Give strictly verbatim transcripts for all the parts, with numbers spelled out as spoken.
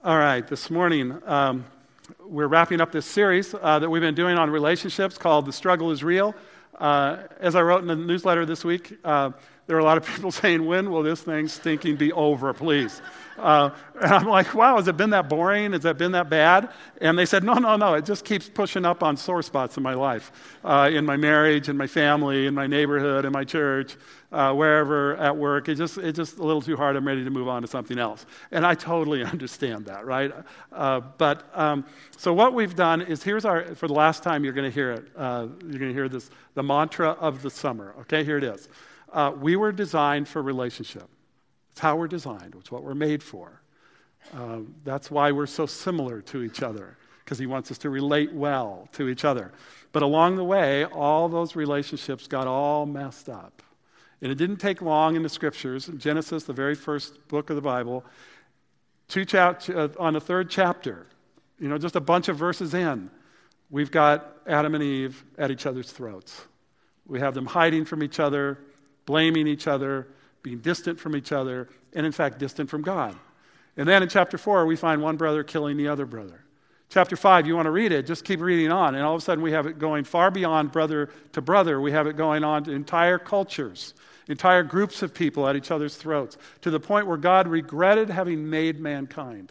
All right, this morning um, we're wrapping up this series uh, that we've been doing on relationships called The Struggle is Real. Uh, as I wrote in the newsletter this week, uh, there were a lot of people saying, when will this thing stinking be over, please? Uh, and I'm like, wow, has it been that boring? Has it been that bad? And they said, no, no, no, it just keeps pushing up on sore spots in my life, uh, in my marriage, in my family, in my neighborhood, in my church, uh, wherever at work. It just, it's just a little too hard. I'm ready to move on to something else. And I totally understand that, right? Uh, but um, so what we've done is, here's our, for the last time you're going to hear it, uh, you're going to hear this, the mantra of the summer. Okay, here it is. Uh, we were designed for relationship. It's how we're designed. It's what we're made for. Um, that's why we're so similar to each other, because he wants us to relate well to each other. But along the way, all those relationships got all messed up. And it didn't take long in the scriptures. In Genesis, the very first book of the Bible, two chap- uh, on the third chapter, you know, just a bunch of verses in, we've got Adam and Eve at each other's throats. We have them hiding from each other, blaming each other, being distant from each other, and in fact, distant from God. And then in chapter four, we find one brother killing the other brother. Chapter five, you want to read it, just keep reading on. And all of a sudden, we have it going far beyond brother to brother. We have it going on to entire cultures, entire groups of people at each other's throats, to the point where God regretted having made mankind.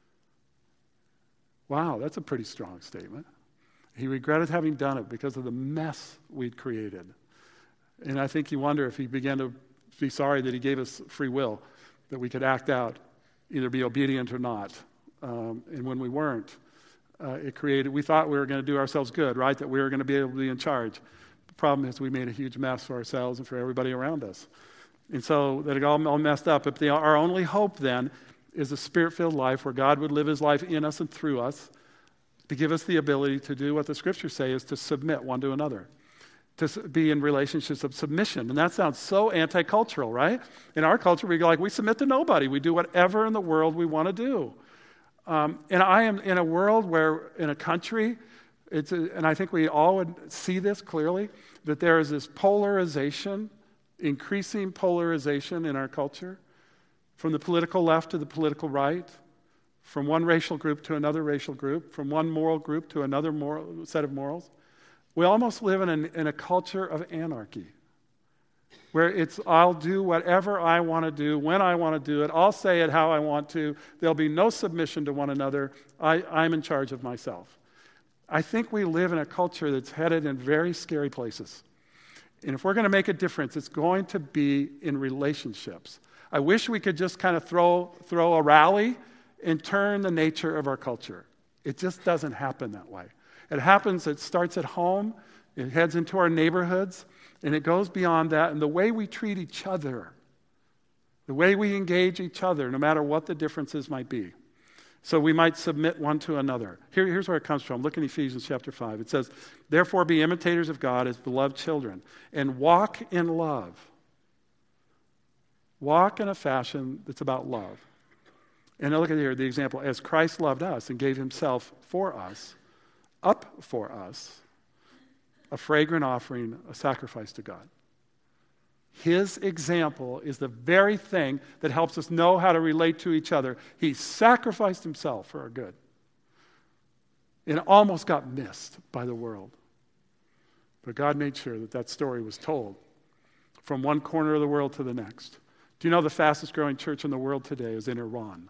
Wow, that's a pretty strong statement. He regretted having done it because of the mess we'd created. And I think you wonder if he began to be sorry that he gave us free will, that we could act out, either be obedient or not. Um, and when we weren't, uh, it created, we thought we were going to do ourselves good, right? That we were going to be able to be in charge. The problem is we made a huge mess for ourselves and for everybody around us. And so that it all, all messed up. If the, our only hope then is a spirit-filled life where God would live his life in us and through us to give us the ability to do what the scriptures say is to submit one to another, to be in relationships of submission. And that sounds so anti-cultural, right? In our culture, we go like, we submit to nobody. We do whatever in the world we want to do. Um, and I am in a world where, in a country, it's a, and I think we all would see this clearly, that there is this polarization, increasing polarization in our culture, from the political left to the political right, from one racial group to another racial group, from one moral group to another moral, set of morals. We almost live in, an, in a culture of anarchy, where it's, I'll do whatever I want to do, when I want to do it, I'll say it how I want to, there'll be no submission to one another, I, I'm in charge of myself. I think we live in a culture that's headed in very scary places. And if we're going to make a difference, it's going to be in relationships. I wish we could just kind of throw, throw a rally and turn the nature of our culture. It just doesn't happen that way. It happens, it starts at home, it heads into our neighborhoods, and it goes beyond that. And the way we treat each other, the way we engage each other, no matter what the differences might be. So we might submit one to another. Here, here's where it comes from. Look in Ephesians chapter five. It says, therefore be imitators of God as beloved children, and walk in love. Walk in a fashion that's about love. And now look at here, the example, as Christ loved us and gave himself for us, up for us, a fragrant offering, a sacrifice to God. His example is the very thing that helps us know how to relate to each other. He sacrificed himself for our good. And it almost got missed by the world. But God made sure that that story was told from one corner of the world to the next. Do you know the fastest growing church in the world today is in Iran?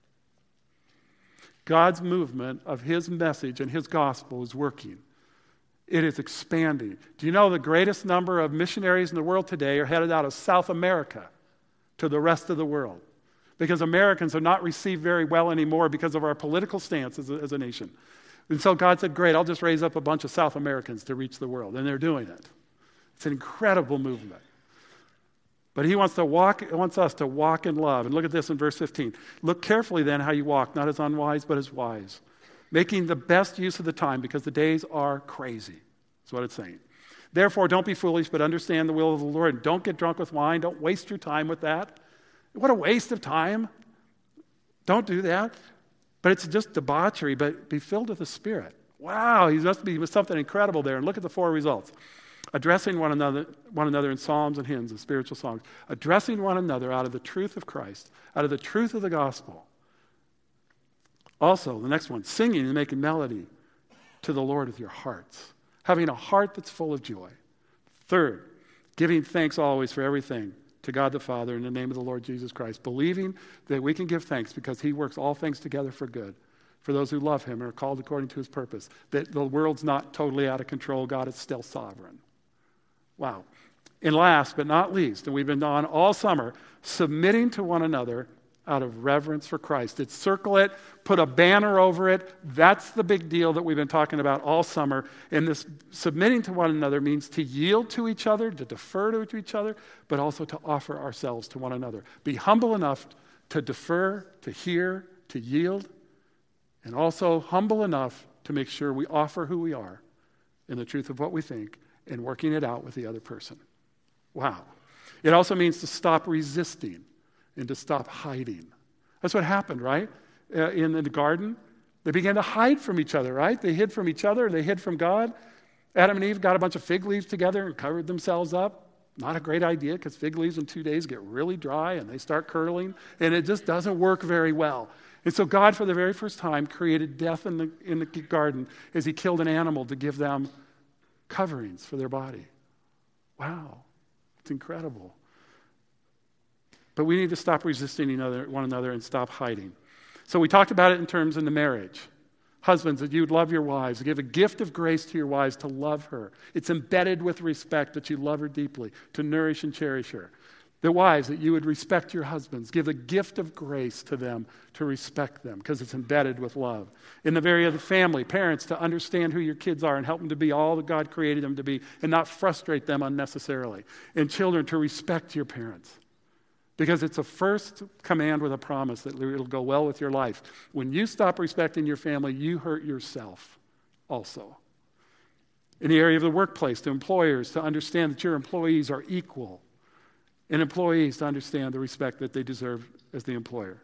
God's movement of his message and his gospel is working. It is expanding. Do you know the greatest number of missionaries in the world today are headed out of South America to the rest of the world? Because Americans are not received very well anymore because of our political stance as a, as a nation. And so God said, great, I'll just raise up a bunch of South Americans to reach the world. And they're doing it. It's an incredible movement. But he wants to walk, wants us to walk in love. And look at this in verse fifteen. Look carefully then how you walk, not as unwise, but as wise, making the best use of the time because the days are crazy. That's what it's saying. Therefore, don't be foolish, but understand the will of the Lord. And don't get drunk with wine. Don't waste your time with that. What a waste of time. Don't do that. But it's just debauchery, but be filled with the Spirit. Wow, he must be with something incredible there. And look at the four results. Addressing one another, one another in psalms and hymns and spiritual songs. Addressing one another out of the truth of Christ, out of the truth of the gospel. Also, the next one, singing and making melody to the Lord with your hearts, having a heart that's full of joy. Third, giving thanks always for everything to God the Father in the name of the Lord Jesus Christ, believing that we can give thanks because he works all things together for good, for those who love him and are called according to his purpose, that the world's not totally out of control. God is still sovereign. Wow. And last but not least, and we've been on all summer, submitting to one another out of reverence for Christ. It's circle it, put a banner over it. That's the big deal that we've been talking about all summer. And this submitting to one another means to yield to each other, to defer to each other, but also to offer ourselves to one another. Be humble enough to defer, to hear, to yield, and also humble enough to make sure we offer who we are in the truth of what we think and working it out with the other person. Wow. It also means to stop resisting and to stop hiding. That's what happened, right? Uh, in the garden, they began to hide from each other, right? They hid from each other. They hid from God. Adam and Eve got a bunch of fig leaves together and covered themselves up. Not a great idea because fig leaves in two days get really dry and they start curling, and it just doesn't work very well. And so God, for the very first time, created death in the, in the garden as he killed an animal to give them coverings for their body. Wow. It's incredible. But we need to stop resisting another, one another and stop hiding. So we talked about it in terms of the marriage. Husbands, that you would love your wives, give a gift of grace to your wives to love her. It's embedded with respect that you love her deeply, to nourish and cherish her. The wives, that you would respect your husbands, give a gift of grace to them to respect them because it's embedded with love. In the very of the family, parents, to understand who your kids are and help them to be all that God created them to be and not frustrate them unnecessarily. And children, to respect your parents. Because it's a first command with a promise that it'll go well with your life. When you stop respecting your family, you hurt yourself also. In the area of the workplace, to employers, to understand that your employees are equal. And employees to understand the respect that they deserve as the employer.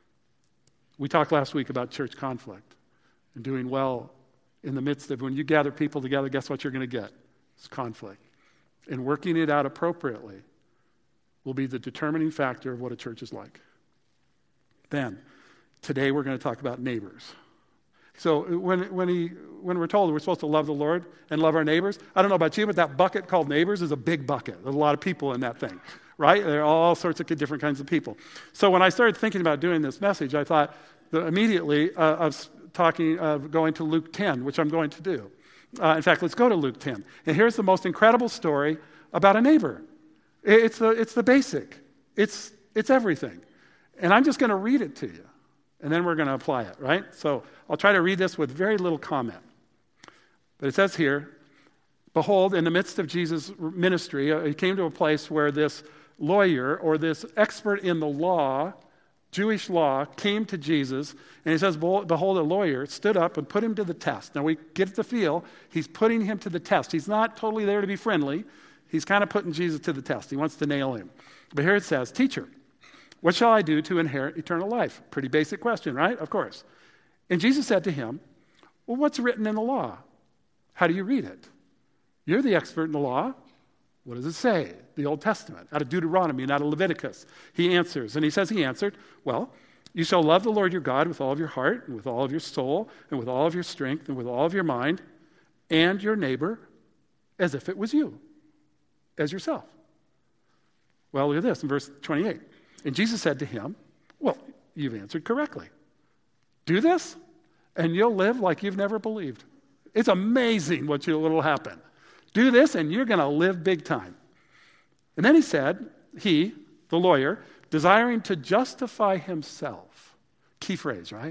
We talked last week about church conflict and doing well in the midst of when you gather people together, guess what you're going to get? It's conflict. And working it out appropriately will be the determining factor of what a church is like. Then, today we're going to talk about neighbors. So when when he when we're told we're supposed to love the Lord and love our neighbors, I don't know about you, but that bucket called neighbors is a big bucket. There's a lot of people in that thing, right? There are all sorts of different kinds of people. So when I started thinking about doing this message, I thought that immediately uh, of talking of going to Luke ten, which I'm going to do. Uh, in fact, let's go to Luke ten. And here's the most incredible story about a neighbor. It's the it's the basic. It's it's everything. And I'm just going to read it to you. And then we're going to apply it, right? So I'll try to read this with very little comment. But it says here, behold, in the midst of Jesus' ministry, uh, he came to a place where this lawyer or this expert in the law, Jewish law, came to Jesus. And he says, behold, a lawyer stood up and put him to the test. Now we get the feel, he's putting him to the test. He's not totally there to be friendly. He's kind of putting Jesus to the test. He wants to nail him. But here it says, teacher, what shall I do to inherit eternal life? Pretty basic question, right? Of course. And Jesus said to him, well, what's written in the law? How do you read it? You're the expert in the law. What does it say? The Old Testament, out of Deuteronomy and out of Leviticus. He answers, and he says he answered, well, you shall love the Lord your God with all of your heart and with all of your soul and with all of your strength and with all of your mind and your neighbor as if it was you, as yourself. Well, look at this in verse twenty-eight. And Jesus said to him, well, you've answered correctly. Do this, and you'll live like you've never believed. It's amazing what will happen. Do this, and you're going to live big time. And then he said, he, the lawyer, desiring to justify himself. Key phrase, right?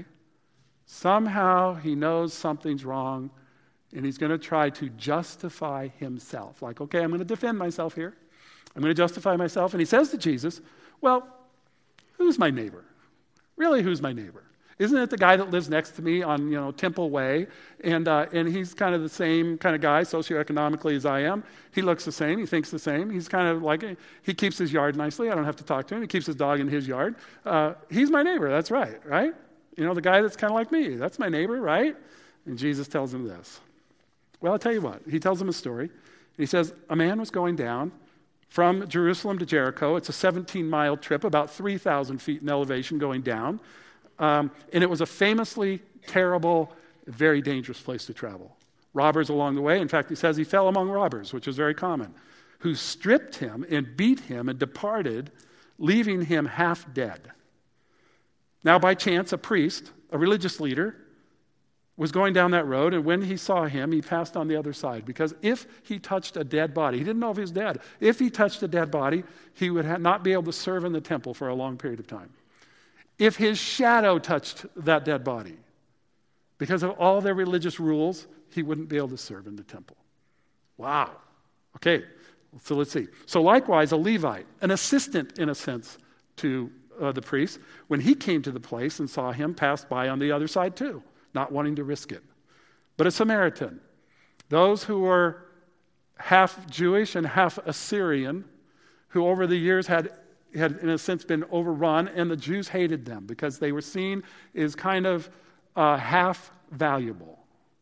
Somehow he knows something's wrong, and he's going to try to justify himself. Like, okay, I'm going to defend myself here. I'm going to justify myself. And he says to Jesus, well, who's my neighbor? Really, who's my neighbor? Isn't it the guy that lives next to me on, you know, Temple Way? And uh, and he's kind of the same kind of guy socioeconomically as I am. He looks the same. He thinks the same. He's kind of like, he keeps his yard nicely. I don't have to talk to him. He keeps his dog in his yard. Uh, he's my neighbor. That's right, right? You know, the guy that's kind of like me. That's my neighbor, right? And Jesus tells him this. Well, I'll tell you what. He tells him a story. He says, a man was going down from Jerusalem to Jericho. It's a seventeen-mile trip, about three thousand feet in elevation going down. Um, and it was a famously terrible, very dangerous place to travel. Robbers along the way. In fact, he says he fell among robbers, which is very common, who stripped him and beat him and departed, leaving him half dead. Now, by chance, a priest, a religious leader, was going down that road, and when he saw him, he passed on the other side. Because if he touched a dead body, he didn't know if he was dead. If he touched a dead body, he would ha- not be able to serve in the temple for a long period of time. If his shadow touched that dead body, because of all their religious rules, he wouldn't be able to serve in the temple. Wow. Okay, so let's see. So likewise, a Levite, an assistant in a sense to uh, the priest, when he came to the place and saw him, passed by on the other side too, not wanting to risk it. But a Samaritan, those who were half Jewish and half Assyrian, who over the years had, had in a sense been overrun, and the Jews hated them because they were seen as kind of uh, half valuable.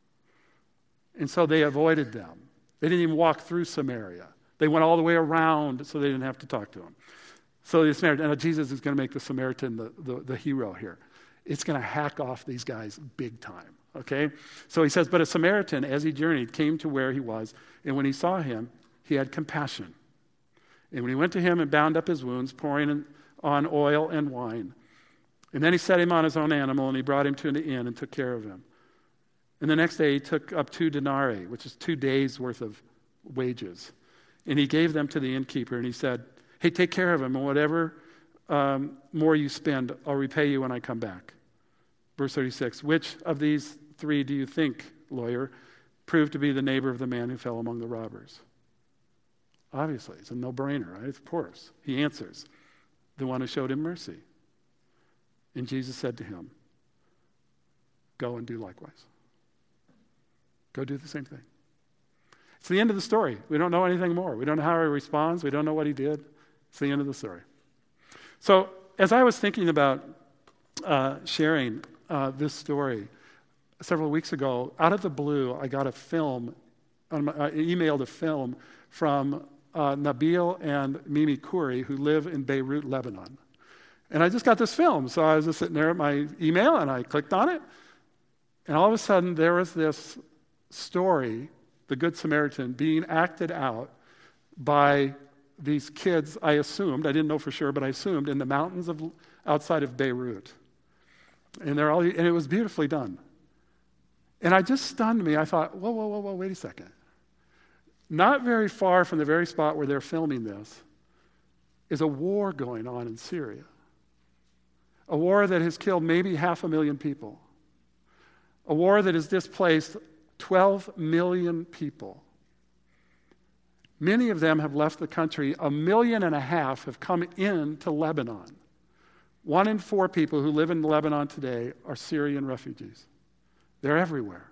And so they avoided them. They didn't even walk through Samaria. They went all the way around so they didn't have to talk to him. So the Samaritan, and Jesus is going to make the Samaritan the, the, the hero here. It's going to hack off these guys big time, okay? So he says, but a Samaritan, as he journeyed, came to where he was, and when he saw him, he had compassion. And when he went to him and bound up his wounds, pouring on oil and wine, and then he set him on his own animal, and he brought him to an inn and took care of him. And the next day he took up two denarii, which is two days' worth of wages, and he gave them to the innkeeper, and he said, hey, take care of him, and whatever um, more you spend, I'll repay you when I come back. Verse thirty-six, which of these three do you think, lawyer, proved to be the neighbor of the man who fell among the robbers? Obviously, it's a no-brainer, right? Of course. He answers, the one who showed him mercy. And Jesus said to him, go and do likewise. Go do the same thing. It's the end of the story. We don't know anything more. We don't know how he responds. We don't know what he did. It's the end of the story. So as I was thinking about uh, sharing uh, this story several weeks ago, out of the blue, I got a film, I emailed a film from uh, Nabil and Mimi Khoury, who live in Beirut, Lebanon. And I just got this film. So I was just sitting there at my email, and I clicked on it. And all of a sudden, there was this story, the Good Samaritan, being acted out by these kids, I assumed, I didn't know for sure, but I assumed, in the mountains of outside of Beirut. And they're all, and it was beautifully done. And it just stunned me. I thought, whoa, whoa, whoa, whoa, wait a second. Not very far from the very spot where they're filming this is a war going on in Syria. A war that has killed maybe half a million people. A war that has displaced twelve million people. Many of them have left the country. A million and a half have come into Lebanon. One in four people who live in Lebanon today are Syrian refugees. They're everywhere.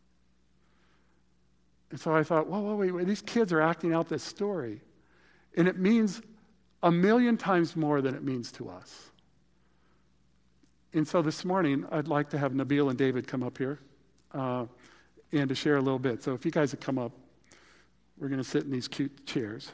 And so I thought, whoa, whoa, wait, wait, these kids are acting out this story. And it means a million times more than it means to us. And so this morning, I'd like to have Nabil and David come up here uh, and to share a little bit. So if you guys would come up, we're going to sit in these cute chairs.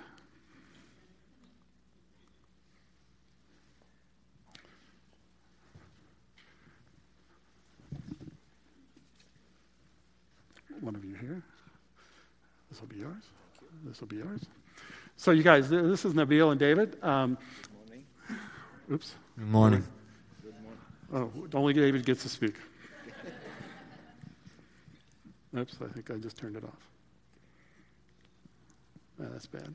One of you here. This will be yours. This will be yours. So you guys, this is Nabil and David. Um, Good morning. Oops. Good morning. Good morning. Oh, only David gets to speak. Oops, I think I just turned it off. Oh, that's bad.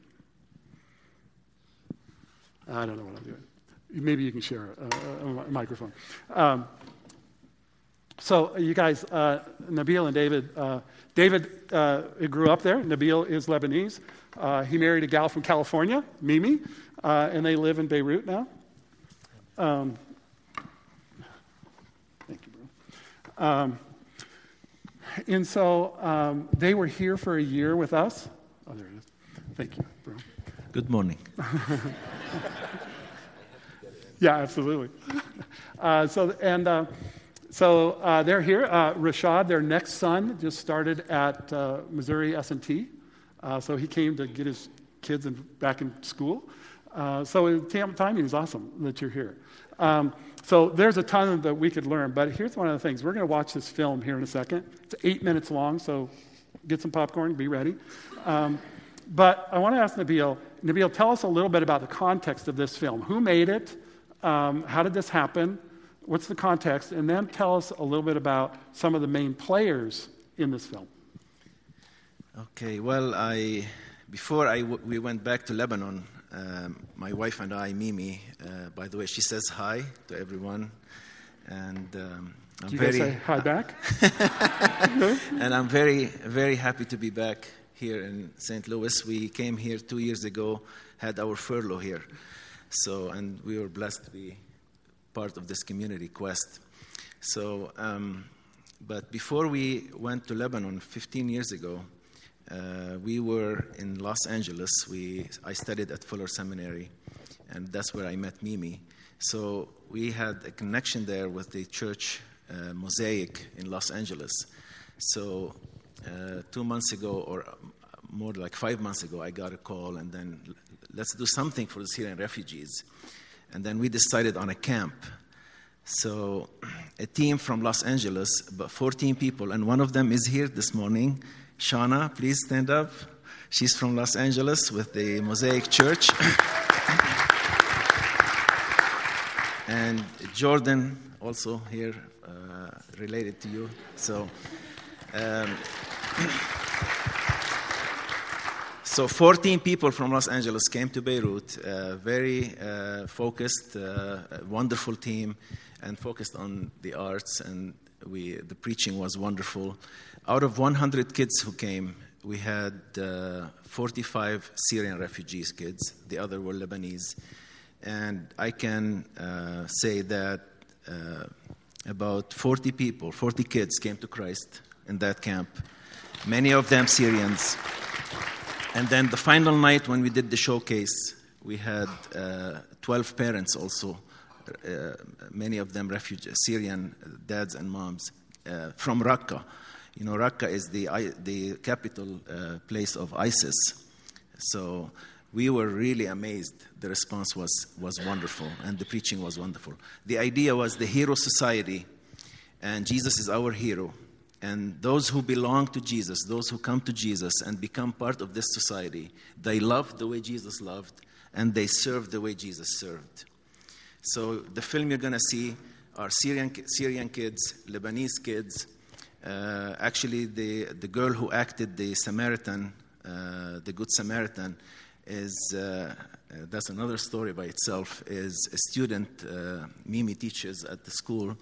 I don't know what I'm doing. Maybe you can share a, a, a microphone. Um, so you guys, uh, Nabil and David, uh, David uh, grew up there. Nabil is Lebanese. Uh, he married a gal from California, Mimi, uh, and they live in Beirut now. Um, thank you, bro. Um, and so um, they were here for a year with us. Oh, there it is. Thank you, bro. Good morning. Yeah, absolutely. Uh, so and uh, so uh, they're here. Uh, Rashad, their next son, just started at uh, Missouri S and T. Uh, so he came to get his kids in, back in school. Uh, so it, timing is awesome that you're here. Um, so there's a ton that we could learn, but here's one of the things. We're going to watch this film here in a second. It's eight minutes long, so get some popcorn, be ready. Um, but I want to ask Nabil, Nabil, tell us a little bit about the context of this film. Who made it? Um, how did this happen? What's the context? And then tell us a little bit about some of the main players in this film. Okay, well, I before I w- we went back to Lebanon, um, my wife and I, Mimi, uh, by the way, she says hi to everyone, and um, I'm Do you very guys say hi back? and I'm very, very happy to be back here in Saint Louis. We came here two years ago, had our furlough here, so and we were blessed to be part of this community quest. So, um, but before we went to Lebanon fifteen years ago, uh, we were in Los Angeles. We I studied at Fuller Seminary, and that's where I met Mimi. So we had a connection there with the church uh, Mosaic in Los Angeles. So uh, two months ago, or more like five months ago, I got a call, and then let's do something for the Syrian refugees. And then we decided on a camp. So a team from Los Angeles, about fourteen people, and one of them is here this morning. Shauna, please stand up. She's from Los Angeles with the Mosaic Church. And Jordan, also here, uh, related to you. So, um, So fourteen people from Los Angeles came to Beirut, uh, very uh, focused, uh, wonderful team, and focused on the arts, and we the preaching was wonderful. Out of one hundred kids who came, we had uh, forty-five Syrian refugees kids. The other were Lebanese. And I can uh, say that uh, about forty people, forty kids came to Christ in that camp, many of them Syrians. And then the final night when we did the showcase, we had uh, twelve parents also, uh, many of them refugee, Syrian dads and moms uh, from Raqqa. You know, Raqqa is the the capital uh, place of ISIS. So we were really amazed. The response was, was wonderful, and the preaching was wonderful. The idea was the hero society, and Jesus is our hero. And those who belong to Jesus, those who come to Jesus and become part of this society, they love the way Jesus loved, and they serve the way Jesus served. So the film you're going to see are Syrian Syrian kids, Lebanese kids. Uh, actually, the, the girl who acted the Samaritan, uh, the Good Samaritan, is, uh, that's another story by itself, is a student uh, Mimi teaches at the school.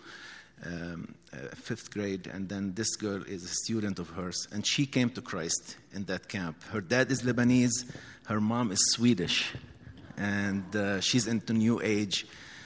Um, uh, fifth grade, and then this girl is a student of hers, and she came to Christ in that camp. Her dad is Lebanese, her mom is Swedish, and uh, she's into New Age,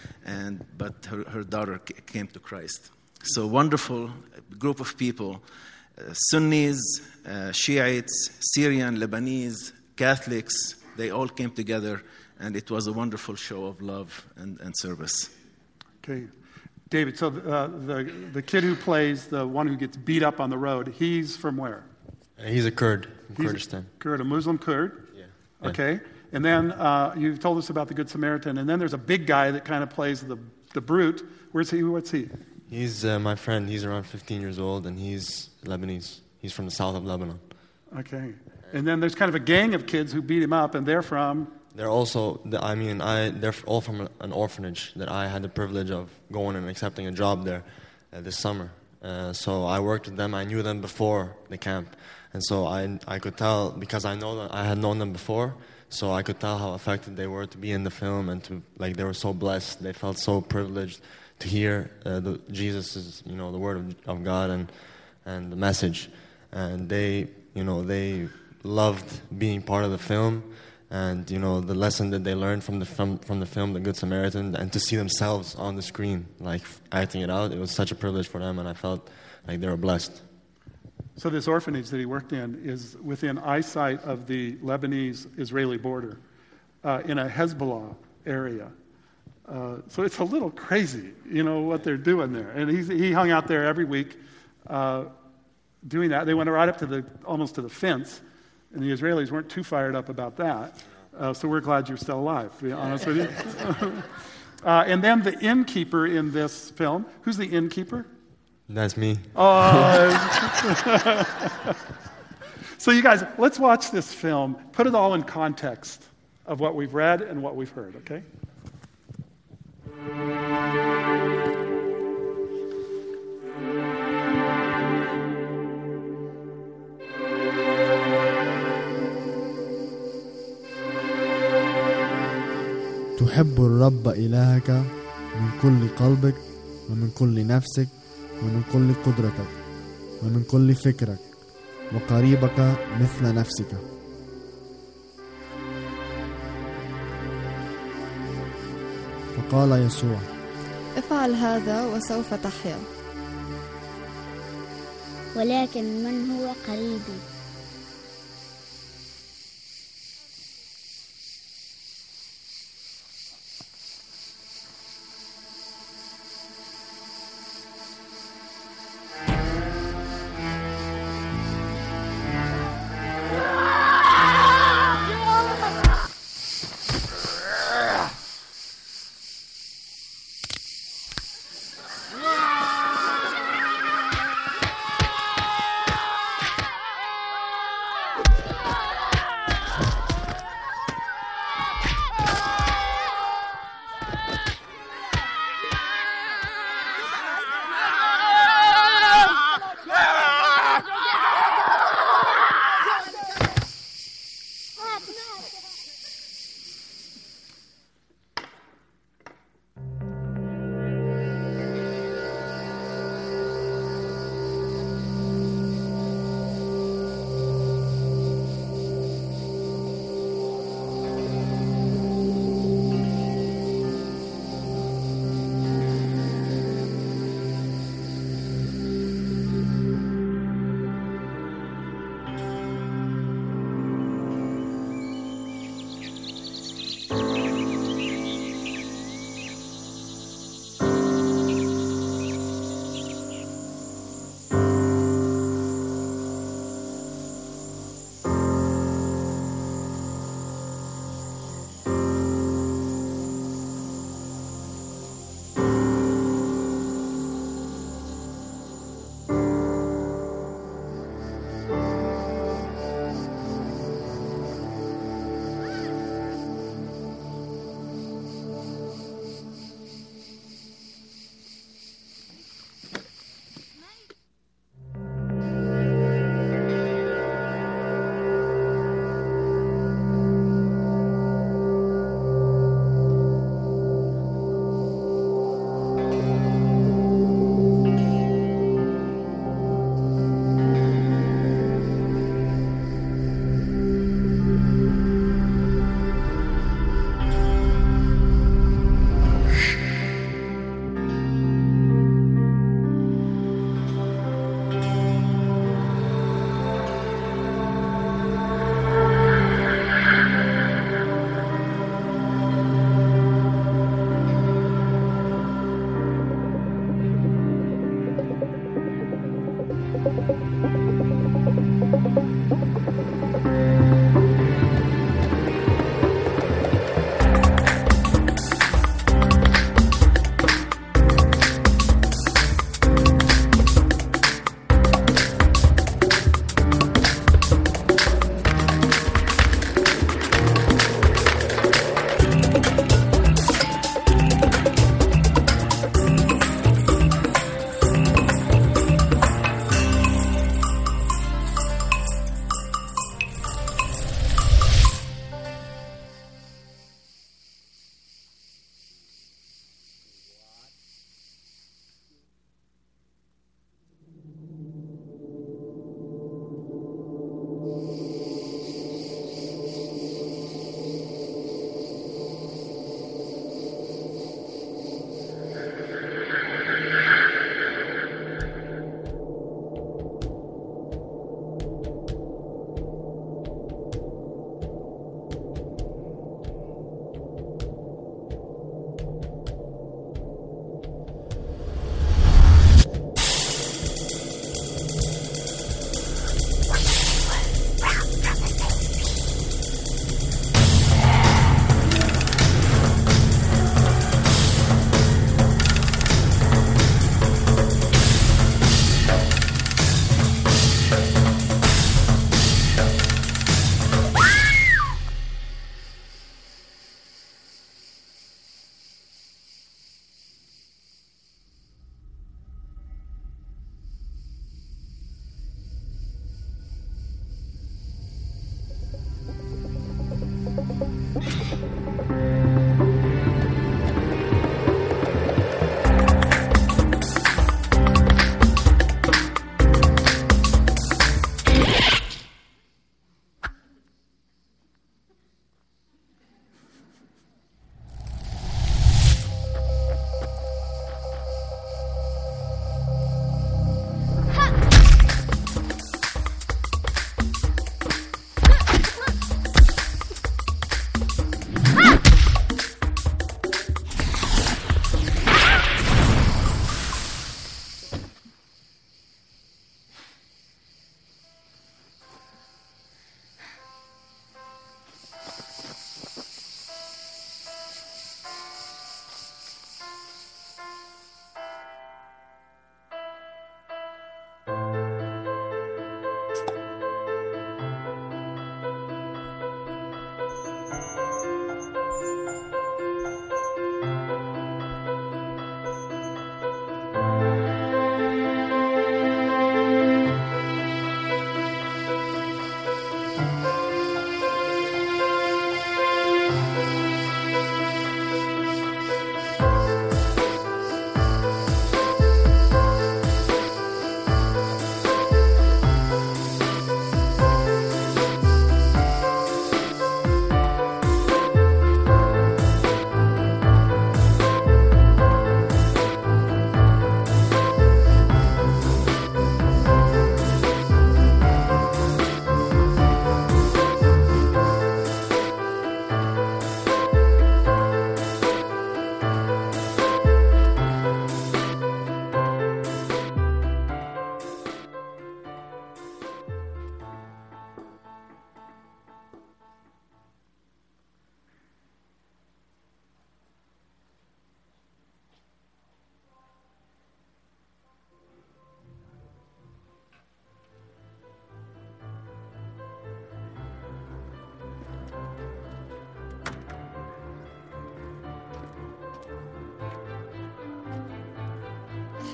and but her, her daughter c- came to Christ. So wonderful group of people, uh, Sunnis, uh, Shiites, Syrian, Lebanese, Catholics, they all came together, and it was a wonderful show of love and, and service. Okay. David, so uh, the the kid who plays the one who gets beat up on the road, he's from where? Uh, he's a Kurd from he's Kurdistan. A Kurd, a Muslim Kurd? Yeah. Okay. And then uh, you've told us about the Good Samaritan, and then there's a big guy that kind of plays the the brute. Where's he? What's he? He's uh, my friend. He's around fifteen years old, and he's Lebanese. He's from the south of Lebanon. Okay. And then there's kind of a gang of kids who beat him up, and they're from... They're also, I mean, I they're all from an orphanage that I had the privilege of going and accepting a job there uh, this summer. Uh, so I worked with them. I knew them before the camp, and so I I could tell because I know that I had known them before. So I could tell how affected they were to be in the film, and to like they were so blessed. They felt so privileged to hear uh, the, Jesus is you know the word of, of God and and the message, and they you know they loved being part of the film. And you know the lesson that they learned from the from, from the film, The Good Samaritan, and to see themselves on the screen, like acting it out, it was such a privilege for them, and I felt like they were blessed. So this orphanage that he worked in is within eyesight of the Lebanese-Israeli border, uh, in a Hezbollah area. Uh, so it's a little crazy, you know, what they're doing there. And he's, he hung out there every week, uh, doing that. They went right up to the almost to the fence. And the Israelis weren't too fired up about that. Uh, so we're glad you're still alive, to be honest with you. Uh, and then the innkeeper in this film. Who's the innkeeper? That's me. Uh, so you guys, let's watch this film. Put it all in context of what we've read and what we've heard, okay? تحب الرب إلهك من كل قلبك ومن كل نفسك ومن كل قدرتك ومن كل فكرك وقريبك مثل نفسك. فقال يسوع: افعل هذا وسوف تحيا. ولكن من هو قريبي؟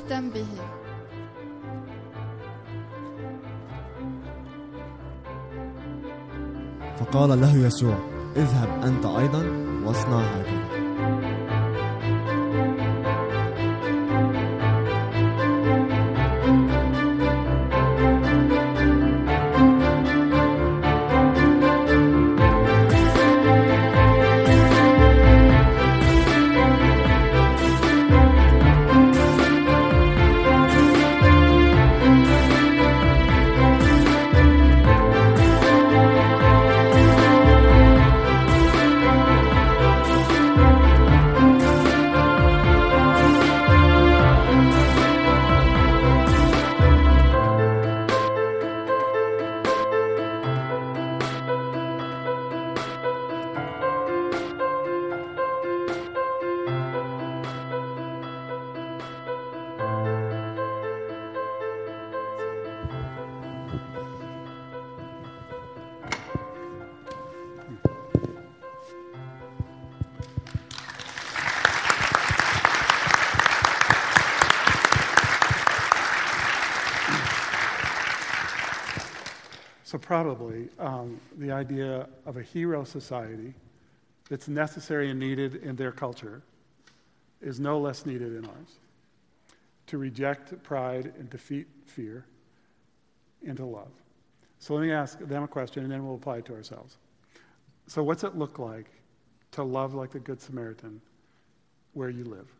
واهتم به. فقال له يسوع: اذهب أنت أيضا واصنع هكذا. So probably um, the idea of a hero society that's necessary and needed in their culture is no less needed in ours. To reject pride and defeat fear and to love. So let me ask them a question and then we'll apply it to ourselves. So what's it look like to love like the Good Samaritan where you live?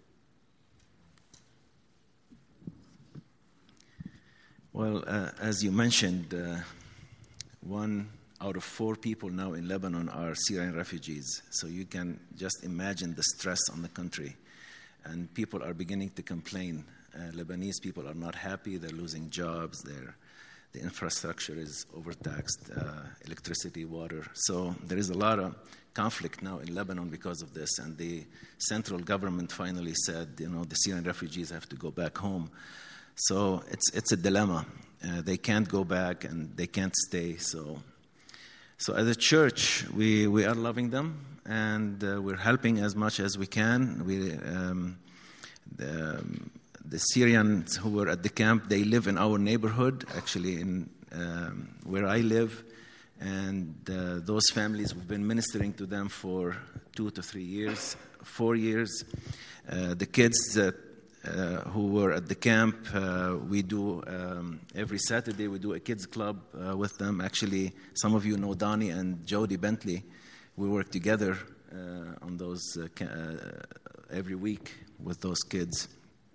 Well, uh, as you mentioned, uh, one out of four people now in Lebanon are Syrian refugees. So you can just imagine the stress on the country. And people are beginning to complain. Uh, Lebanese people are not happy. They're losing jobs. They're, the infrastructure is overtaxed, uh, electricity, water. So there is a lot of conflict now in Lebanon because of this. And the central government finally said, you know, the Syrian refugees have to go back home. So it's it's a dilemma. Uh, they can't go back and they can't stay. So, so as a church, we, we are loving them and uh, we're helping as much as we can. We um, the, um, the Syrians who were at the camp, they live in our neighborhood, actually in um, where I live, and uh, those families, we've been ministering to them for two to three years, four years. Uh, the kids that Uh, who were at the camp, uh, we do um, every Saturday we do a kids club uh, with them. Actually, some of you know Donnie and Jody Bentley. We work together uh, on those uh, ca- uh, every week with those kids.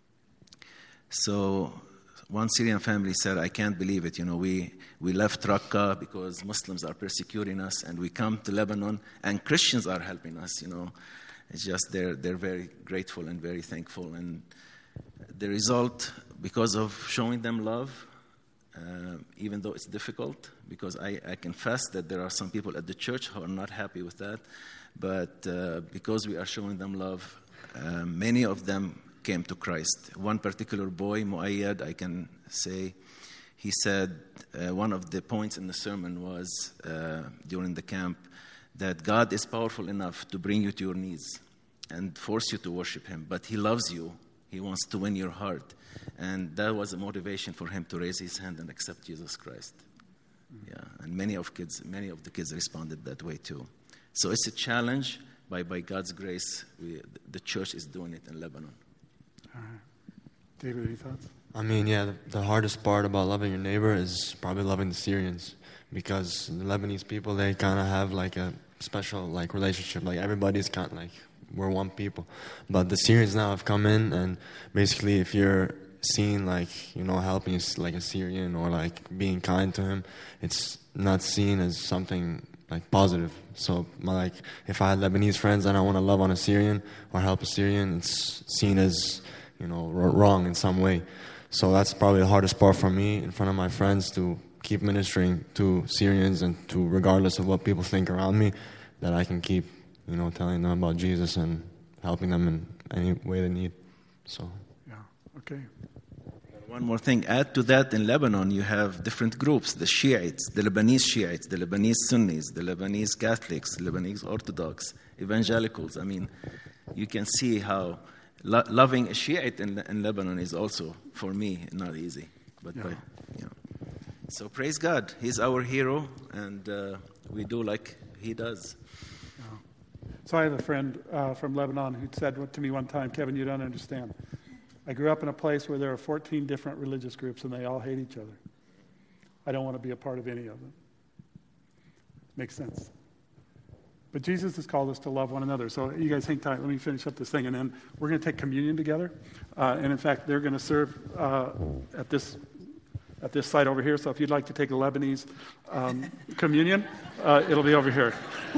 So one Syrian family said, I can't believe it. You know, we, we left Raqqa because Muslims are persecuting us, and we come to Lebanon and Christians are helping us. You know, it's just they're they're very grateful and very thankful. And the result, because of showing them love, uh, even though it's difficult, because I, I confess that there are some people at the church who are not happy with that, but uh, because we are showing them love, uh, many of them came to Christ. One particular boy, Muayyad, I can say, he said uh, one of the points in the sermon was, uh, during the camp, that God is powerful enough to bring you to your knees and force you to worship Him, but He loves you. He wants to win your heart. And that was a motivation for him to raise his hand and accept Jesus Christ. Mm-hmm. Yeah, and many of kids, many of the kids responded that way too. So it's a challenge. By, by God's grace, we, the church is doing it in Lebanon. All right. David, any thoughts? I mean, yeah, the, the hardest part about loving your neighbor is probably loving the Syrians. Because the Lebanese people, they kind of have like a special like relationship. Like everybody's kind of like, we're one people. But the Syrians now have come in, and basically if you're seen like, you know, helping like a Syrian or like being kind to him, it's not seen as something like positive. So my, like if I had Lebanese friends and I want to love on a Syrian or help a Syrian, it's seen as, you know, wrong in some way. So that's probably the hardest part for me in front of my friends, to keep ministering to Syrians and to, regardless of what people think around me, that I can keep, you know, telling them about Jesus and helping them in any way they need. So, yeah, okay. One more thing, add to that, in Lebanon you have different groups, the Shiites, the Lebanese Shiites, the Lebanese Sunnis, the Lebanese Catholics, the Lebanese Orthodox, evangelicals. I mean, you can see how lo- loving a Shiite in, in Lebanon is also, for me, not easy. But, Yeah. but you know. So praise God. He's our hero, and uh, we do like he does. So I have a friend uh, from Lebanon who said to me one time, Kevin, you don't understand. I grew up in a place where there are fourteen different religious groups and they all hate each other. I don't want to be a part of any of them. Makes sense. But Jesus has called us to love one another. So you guys hang tight. Let me finish up this thing, and then we're going to take communion together. Uh, and in fact, they're going to serve uh, at this at this site over here. So if you'd like to take a Lebanese um, communion, uh, it'll be over here.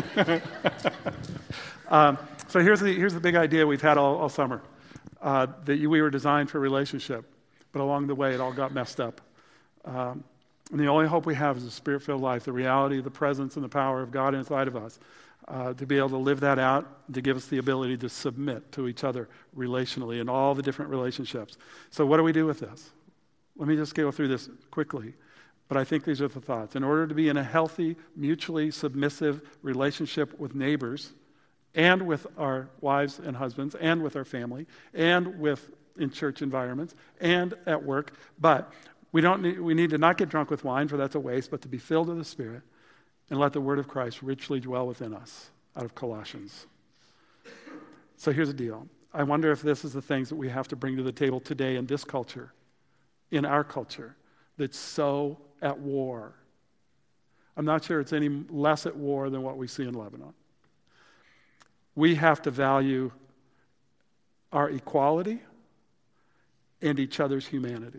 um, so here's the here's the big idea we've had all, all summer. Uh, that we were designed for relationship, but along the way it all got messed up. Um, and the only hope we have is a spirit-filled life, the reality, the presence, and the power of God inside of us, uh, to be able to live that out, to give us the ability to submit to each other relationally in all the different relationships. So what do we do with this? Let me just go through this quickly, but I think these are the thoughts. In order to be in a healthy, mutually submissive relationship with neighbors, and with our wives and husbands, and with our family, and with in church environments, and at work. But we don't need, we need to not get drunk with wine, for that's a waste, but to be filled with the Spirit, and let the word of Christ richly dwell within us, out of Colossians. So here's the deal. I wonder if this is the things that we have to bring to the table today in this culture, in our culture, that's so at war. I'm not sure it's any less at war than what we see in Lebanon. We have to value our equality and each other's humanity.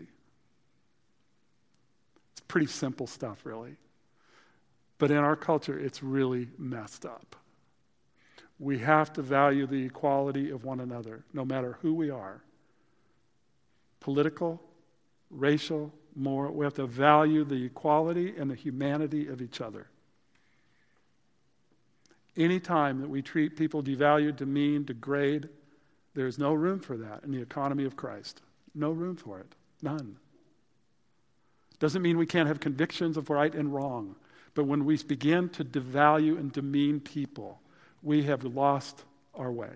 It's pretty simple stuff, really. But in our culture, it's really messed up. We have to value the equality of one another, no matter who we are. Political, racial, moral. We have to value the equality and the humanity of each other. Any time that we treat people devalued, demean, degrade, there's no room for that in the economy of Christ. No room for it. None. Doesn't mean we can't have convictions of right and wrong, but when we begin to devalue and demean people, we have lost our way.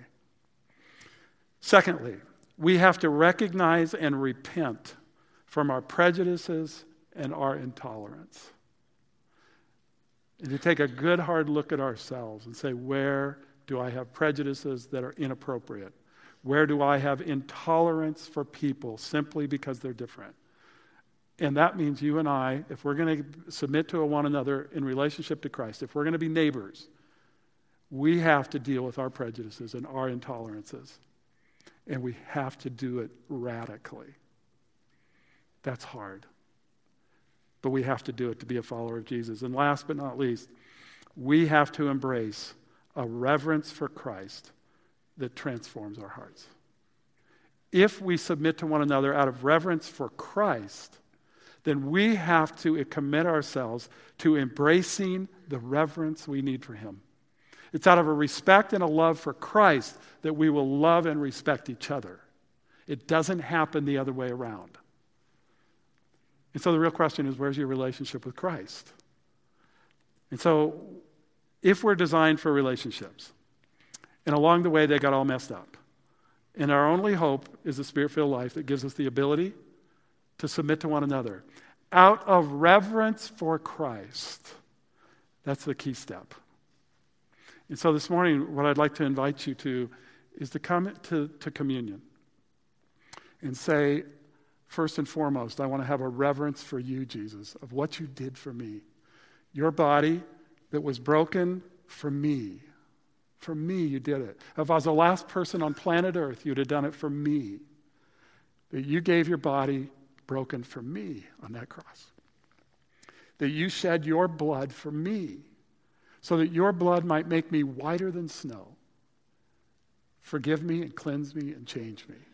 Secondly, we have to recognize and repent from our prejudices and our intolerance. And to take a good hard look at ourselves and say, where do I have prejudices that are inappropriate? Where do I have intolerance for people simply because they're different? And that means you and I, if we're going to submit to one another in relationship to Christ, if we're going to be neighbors, we have to deal with our prejudices and our intolerances. And we have to do it radically. That's hard. But we have to do it to be a follower of Jesus. And last but not least, we have to embrace a reverence for Christ that transforms our hearts. If we submit to one another out of reverence for Christ, then we have to commit ourselves to embracing the reverence we need for Him. It's out of a respect and a love for Christ that we will love and respect each other. It doesn't happen the other way around. And so the real question is, where's your relationship with Christ? And so if we're designed for relationships, and along the way they got all messed up, and our only hope is a Spirit-filled life that gives us the ability to submit to one another out of reverence for Christ, that's the key step. And so this morning, what I'd like to invite you to is to come to, to communion and say, first and foremost, I want to have a reverence for you, Jesus, of what you did for me. Your body that was broken for me. For me, you did it. If I was the last person on planet Earth, you'd have done it for me. That you gave your body broken for me on that cross. That you shed your blood for me, so that your blood might make me whiter than snow. Forgive me and cleanse me and change me.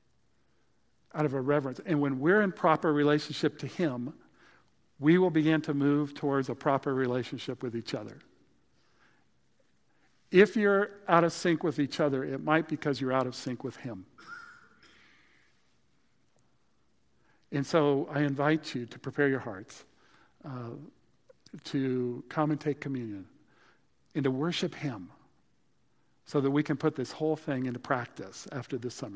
Out of a reverence. And when we're in proper relationship to Him, we will begin to move towards a proper relationship with each other. If you're out of sync with each other, it might be because you're out of sync with Him. And so I invite you to prepare your hearts uh, to come and take communion and to worship Him so that we can put this whole thing into practice after this summer.